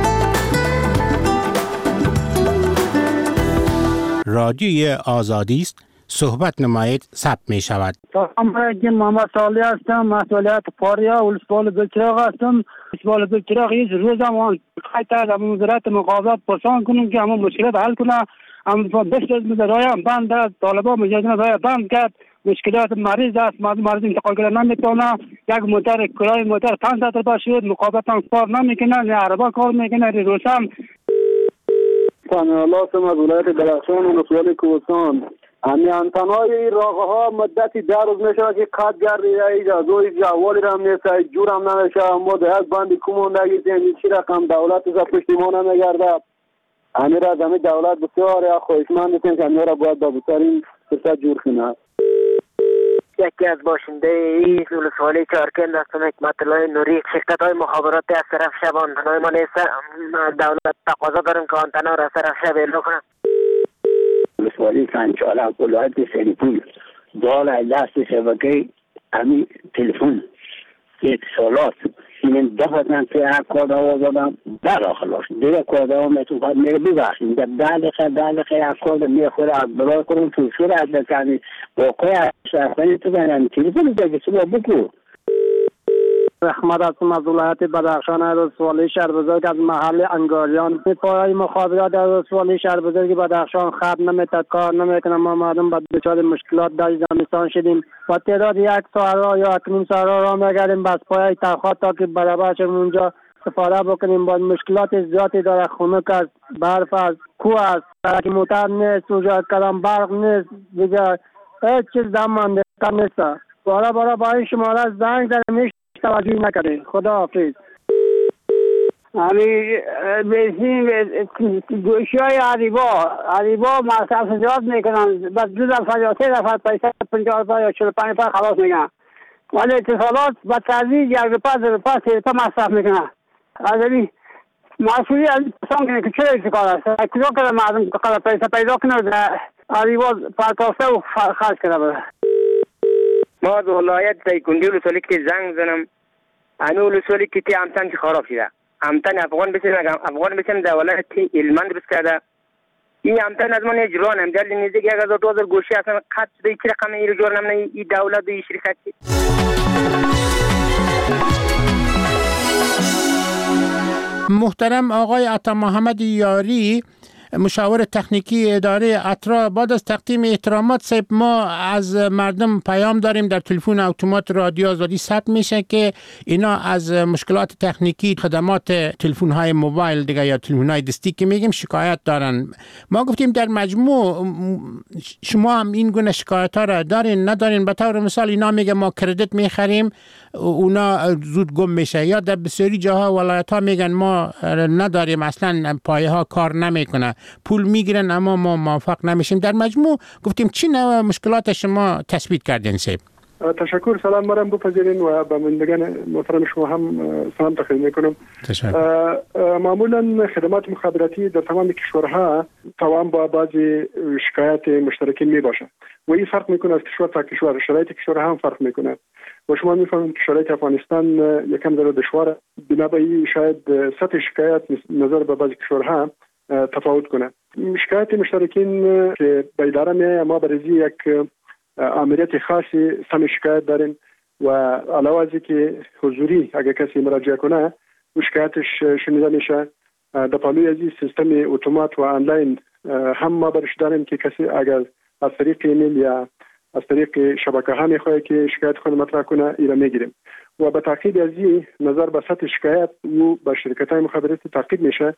رادیوی آزادی است، صحبت نمایید ثبت می شود. سلام علیکم، محمد صالح هستم، مسئولیت فاریا ولسوالی بلچراغ هستم. ولسوالی بلچراغ یک روز هم خیلی از وزارت مخابرات پرسان کنیم که همون مشکلات حل کنه. اما بسیار از رای بند است، طالبان مجاهدین رای بند کرد. مشکلات مریض است، مریض انتقال کردن نمیتونه. یک موتر کرای موتر پانصد روپیه شد، مخابرات هم کار نمیکنه، نه عربا کار میکنه، نه روسم. سلام علیکم از ولایت بدخشان و ولسوالی کوهستان. همین انتنای راغه ها مدتی در روز میشه که قد گردی ایجا دوی جوالی را میسه جور هم نمیشه. ما ده از بندی کموندگی زمین چی رقم دولت از پشتیمان نمیگرده. همین را زمین دولت بسیار خواهشمند هستیم که همین را باید با بسیارین فرصت جور کنه. یکی از باشنده این ولسوالی چارکند هستم، حکمت الله نوری. شرکت های مخابراتی از طرف شب آنتنای ما نیست، دولت تقاضا داریم که آنتنا را از طرف شب اعلام کنه. ولسوالی سنچاله ولایت سریپول دال دست شبکه همین تلفن اتصالات این دفتن که یک کارده ها دادم در آخلاش دیگه کارده ها میتون باید میره ببخشیم در دقیقه در دقیقه یک کارده میخوره از برای کنم توشور از بکنی واقعی شهرانی تو بینم تلفن دیگه صبح بکو. احمد هستم از ولایت بدخشان. رسوالی شهر بزرگ از محل انگاریان. پای مخابرات در رسوالی شهر بزرگ بدخشان خط نمیتد، کار نمیکنه. ما مردم با دچار مشکلات در زمستان شدیم و تعداد یک ساعت یا یک نیم ساعت را میگردیم بس پای تخت تا که برابر شدیم اونجا استفاده بکنیم. با مشکلات زیادی داره، خنک است، برف است، کوه است، سرک موتر نیست، اونجا کلام برق نیست، دیگه هیچ چیز زمان نیست. بارا بارا با این شماره زنگ زدیم توجه نکرده. خدا حافظ. همی بسیم گوشی های عریبا عریبا مصرف زیاد میکنن، بس دو دفعه یا سه دفعه پیسه پنجاه روپه یا چهل و پنج روپه خلاص میکنن، ولی اتصالات با تردید یک روپه دو روپه سه روپه مصرف میکنن. از این مسئولی از پسان کنه که چرا ایسی کار است؟ کجا کنه مردم قدر پیسه پیدا کنه در عریبا پرتاسته و خرج کنه بره. ما از ولایت تایکندی ولسوالی که زنگ زنم، همه ولسوالی که تی همتن که خراب شده، همتن افغان بسیم افغان بسیم در ولایت علمند بس کرده. این همتن از من اجران هم دل نیزه که اگر دو هزار گوشی اصلا قد شده چی رقم این رو جور نمونه این دولت و این شرکت چی. محترم آقای عطا محمد یاری، مشاور تکنیکی اداره اترا، بعد از تقدیم احترامات صاحب، ما از مردم پیام داریم در تلفن اتومات رادیو آزادی ثبت میشه که اینا از مشکلات تکنیکی خدمات تلفن های موبایل دیگه یا تلفن های دستی که میگیم شکایت دارن. ما گفتیم در مجموع شما هم این گونه شکایت ها را دارین ندارین؟ به طور مثال اینا میگه ما کردیت میخریم اونا زود گم میشه، یا در بسیاری جاها ولایت ها میگن ما نداریم اصلا پایه ها کار نمیکنه، پول میگیرن اما ما موافق نمیشیم. در مجموع گفتیم چی نوع مشکلات شما تثبیت کردین سیب؟ تشکر. سلام مرم بپذیرین و به بینندگان محترم شما هم سلام تقدیم میکنم. تشکر. معمولا خدمات مخابراتی در تمام کشورها توام با بعضی شکایت مشترکین می باشه و این فرق میکنه از کشور تا کشور، شرایط کشورها هم فرق میکنه و شما میفهمید که شرایط افغانستان یکم در دشواره، بنابراین شاید سطح شکایت نظر به بعضی کشورها تفاوت کنه. شکایت مشترکین که به اداره میه، ما برای یک آمریت خاصی سم شکایت داریم و علاوه از که حضوری اگر کسی مراجعه کنه و شکایتش شنیده میشه، در پالوی از سیستم اتومات و آنلاین هم ما برش داریم که کسی اگر از طریق ایمیل یا از طریق شبکه ها میخواه که شکایت خود مطرح کنه ایره میگیریم و به تاکید از این نظر به سطح شکایت و به شرکت های مخابراتی تاکید میشه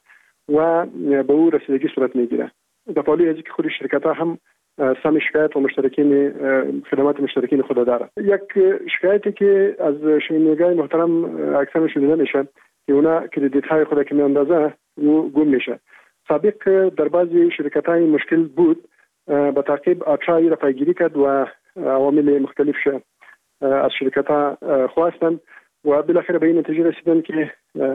و به او رسیدگی صورت میگیره. در پالوی از که خود شرکت ها هم سم شکایت و مشترکین خدمات مشترکین خود داره. یک شکایتی که از شنوندگان محترم اکثر شنیده میشه که اونا کردیت های خود که میاندازه و گم میشه. سابق در بعضی شرکت های مشکل بود، به تعقیب اترا را پیگیری کرد و عوامل مختلف شه از شرکت ها خواستن و بالاخره به این نتیجه رسیدن که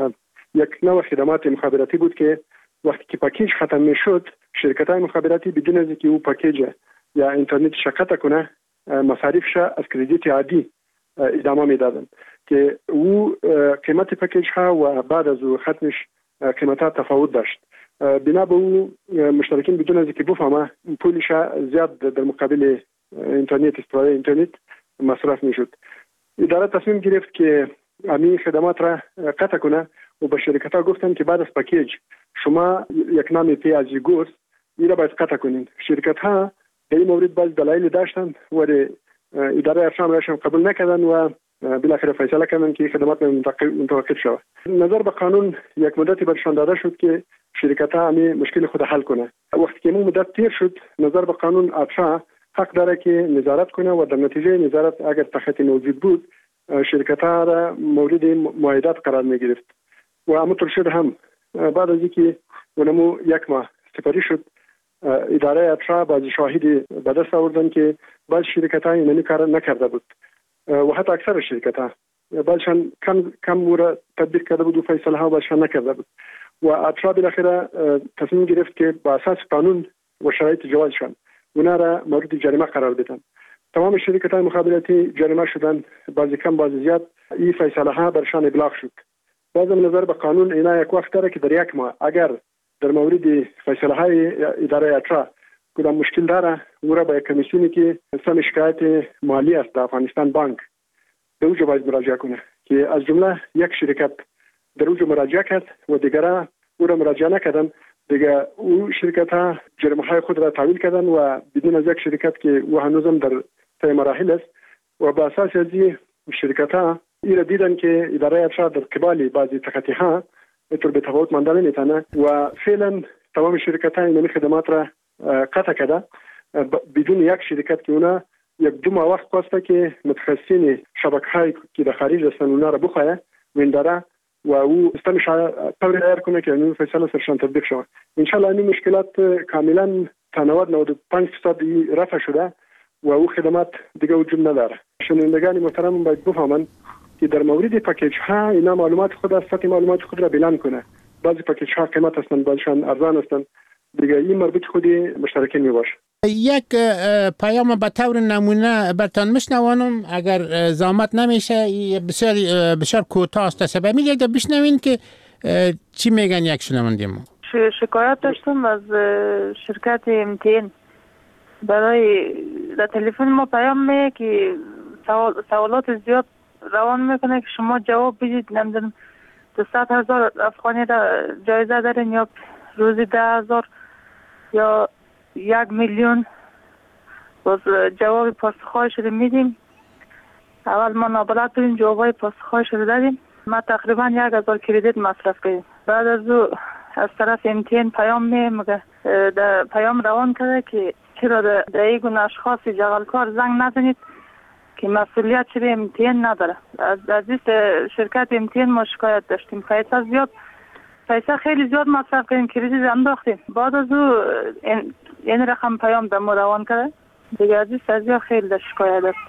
یک نوع خدمات مخابراتی بود که وقتی که پاکیج ختم میشد، شرکت های مخابراتی بدون از اینکه او پاکیج یا اینترنت شقت کنه مصارفش از کردیت عادی ادامه میدادن که او قیمت پاکیج ها و بعد از ختمش قیمتات تفاوت داشت. بنا به او مشترکین بدون از اینکه بفهمه پولش زیاد در مقابل اینترنت استفاده اینترنت مصرف میشد. اداره تصمیم گرفت که همین خدمات را قطع کنه و به شرکت ها گفتن که بعد از پاکیج شما یک نام پی از گوز این را باید قطع کنین. شرکت ها در این مورد باز دلایل داشتن و اداره ارشام راشم قبول نکردن و بالاخره فیصله کردن که خدمات متوقف شود. نظر به قانون یک مدتی برشان داده شد که شرکت ها همین مشکل خود حل کنه. وقتی که این مدت تیر شد، نظر به قانون اترا حق داره که نظارت کنه و در نتیجه نظارت اگر تحت موجود بود شرکت ها را مورد معایدات قرار می گرفت و همونطور شد. هم بعد از اینکه اونمو یک ماه سپاری شد، اداره اترا بعضی شاهدی به دست آوردن که بعض شرکت ها اینمی کار نکرده بود و حتی اکثر شرکت ها بعضشان کم کم مورد تطبیق کرده بود و فیصله ها بعضشان نکرده بود و اترا بالاخره تصمیم گرفت که با اساس قانون و شرایط جوازشان اونا را مورد جریمه قرار بدن. تمام شرکت های مخابراتی جریمه شدن، بعضی کم بعضی زیاد. این فیصله ها برشان ابلاغ شد. بازم نظر به قانون اینا یک وقت داره که در یک ماه اگر در مورد فیصله های اداره اترا کدام مشکل داره او را به کمیسیونی که سم شکایت مالی است در افغانستان بانک به اوجا باید مراجعه کنه که از جمله یک شرکت در اوجا مراجعه کرد و دیگره او را مراجعه نکردن. دیگه او شرکت ها جرمه های خود را تحویل کردن و بدون از یک شرکت که او هنوزم در طی مراحل است و به اساس از این شرکت ها ای را دیدن که اداره افشار در قبال بعضی تقاطی ها اینطور به تفاوت مانده نمیتونه و فعلا تمام شرکت ها این خدمات را قطع کرده بدون یک شرکت که اونا یک دو ماه وقت خواسته که متخصصین شبکه های که در خارج هستن اونا را بخواه و این داره و او استمش طوری دایر کنه که این فیصله سرشان تطبیق شود. انشالله این مشکلات کاملا تا نود تا نود و پنج درصد رفع شده و او خدمات دیگه وجود نداره. شنوندگان محترم باید بفهمن که در مورد پکیج ها اینا معلومات خود از سطح معلومات خود را بیان کنه. بعضی پکیج ها قیمت هستند، بعضیشان ارزان هستند. دیگه این مربوط خودی مشترکین میباشه. یک پیام به طور نمونه برتان میشنوانم اگر زحمت نمیشه بسیار بسیار کوتاه است سبب میگه که بشنوین که چی میگن یک شنونده ما. شکایت داشتم از شرکت ام تی ان برای در تلفن ما پیام میگه که سوال سوالات زیاد روان میکنه که شما جواب بدید. نمیدونم دویست هزار افغانی را جایزه دارین یا روزی ده هزار یا یک میلیون. باز جواب پاسخهایش رو میدیم. اول ما نابلد بودیم جوابای پاسخهایش رو دادیم. ما تقریبا یک هزار کردیت مصرف کردیم. بعد از او از طرف ام تی ان پیام میگه در پیام روان کرده که چرا در ایگون اشخاص جغلکار زنگ نزنید که مسئولیت چرا ام تی ان نداره. از عزیز شرکت ام تی ان ما شکایت داشتیم. پیسه زیاد پیسه خیلی زیاد مصرف کردیم، کردیت انداختیم. بعد از او این, این رقم پیام در ما روان کرده. دیگه عزیز از خیلی در شکایت است.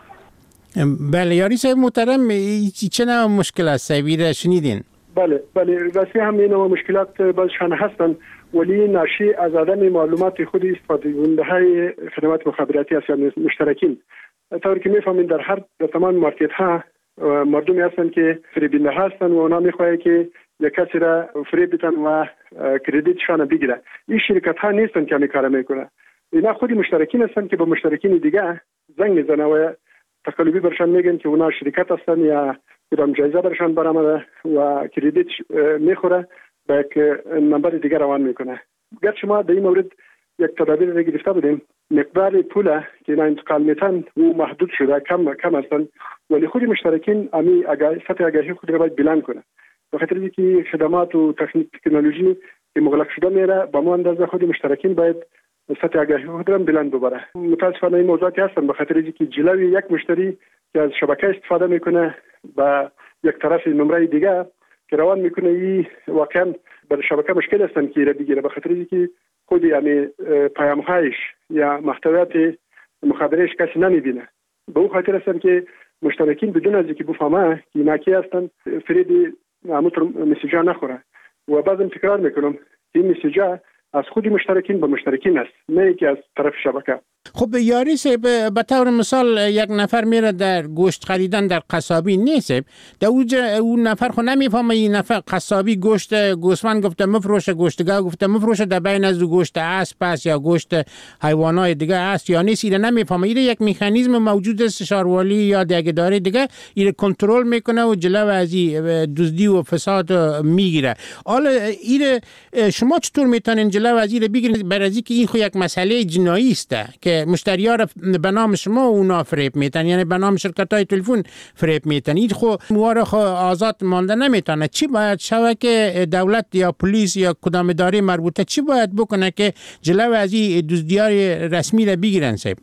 بله یاری صاحب محترم چه نوع مشکل است سویره شنیدین؟ بله بله راستی هم این نوع مشکلات بازشان هستند ولی ناشی از عدم معلومات خود استفاده کننده های خدمات مخابراتی است یا مشترکین. طوری که میفهمین در هر در تمام مارکت ها مردمی هستند که فریبنده هستند و اونا میخواهند که یک کسی را فریب بدن و کردیتشان بگیره. این شرکت ها نیستند که همین کار میکنه. اینا خودی مشترکین هستند که با مشترکین دیگه زنگ میزنه و تقلبی برشان میگن که اونا شرکت هستند یا کدام جایزه برشان برآمده و کردیت میخوره به یک نمبر دیگه روان میکنه. گرچه ما در این مورد یک تدابیر را گرفته بودیم، مقدار پول که اینا انتقال میتن او محدود شده، کم کم هستند ولی خود مشترکین امی آگاهی سطح آگاهی خود را باید بلند کنه. به خاطر اینکه خدمات و تکنولوژی که مغلق شده میره با ما اندازه خود مشترکین باید سطح آگاهی خود را بلند ببره. متاسفانه این موضوعاتی هستند به خاطر اینکه جلوی یک مشتری که از شبکه استفاده میکنه با یک طرف نمره دیگه که روان میکنه این واقعا بر شبکه مشکل هستند که را بگیره. به خاطر اینکه خود یعنی پیام‌هایش یا محتویات مخابرهش کسی نمیبینه. به اون خاطر هستند که مشترکین بدون از اینکه بفهمه که اینا کی هستند فرید همونطور مسیجا نخوره. و بعضم تکرار میکنم این مسیجا از خودی مشترکین به مشترکین است، نه که از طرف شبکه. خب یاری صاحب به طور مثال یک نفر میره در گوشت خریدن در قصابی نیست، در اوجه اون نفر خو نمیفهمه این نفر قصابی گوشت گوسفند گفته مفروشه، گوشتگاه گفته مفروشه، در بین از گوشت اسب است یا گوشت حیوانات دیگه است یا نیست، این نمیفهمه. این یک مکانیزم موجود است شاروالی یا دیگه داره دیگه این کنترل میکنه و جلو از دزدی و فساد میگیره. حالا این شما چطور میتونین جلو از این بگیرید؟ برای اینکه این خو یک مسئله جنایی است که مشتری‌ها را به نام شما اونا فریب میتن، یعنی به نام شرکت‌های تلفن فریب میتن. این خو موارد خو آزاد مانده نمیتونه. چی باید شود که دولت یا پلیس یا کدام اداره مربوطه چی باید بکنه که جلو از این دزدی‌های رسمی را بگیرن صاحب؟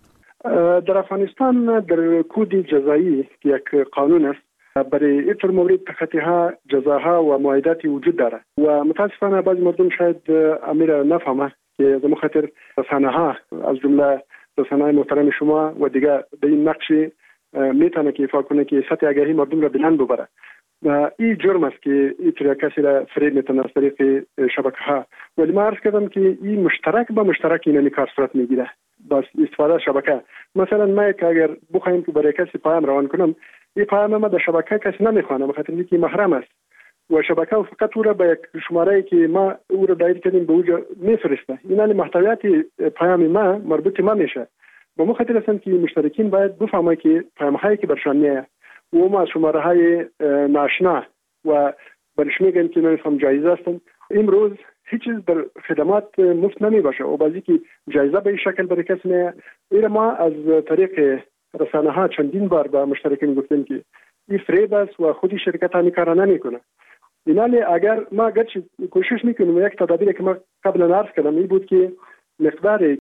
در افغانستان در کود جزایی که یک قانون است برای اینطور مورد تخطیها جزاها و معایداتی وجود داره و متاسفانه بعضی مردم شاید امیر نفهمه که به خاطر رسانه ها از جمله رسانه‌های محترم شما و دیگه به این نقش میتونه که ایفا کنه که سطح آگاهی مردم را بلند ببره. این جرم است که این کسی را فریب میتونه از طریق شبکه ها. ولی ما عرض کردم که این مشترک با مشترک این کار صورت میگیره بس استفاده از شبکه. مثلا ما که اگر بخوایم که برای کسی پیام روان کنم، این پیام ما در شبکه کسی نمیخوانه به خاطر اینکه محرم است و شبکه فقط او را به یک شماره که ما او را دایر کردیم به اوجا میفرسته. این محتویات پیام ما مربوط ما میشه. با مو خاطر هستند که مشترکین باید بفهمند که پیام هایی که برشان میه و ما از شماره های ناشنا و برش میگن که نمیفهم جایزه هستند. امروز هیچ چیز در خدمات مفت نمی باشه و بعضی که جایزه به این شکل برای کس میه. این ما از طریق رسانه ها چندین بار به مشترکین گفتیم که این فریب است و خودی شرکت ها کار نمیکنه. اینالی اگر ما گرچه کوشش میکنیم یک تدابیری که ما قبلا عرض کردم این بود که مقدار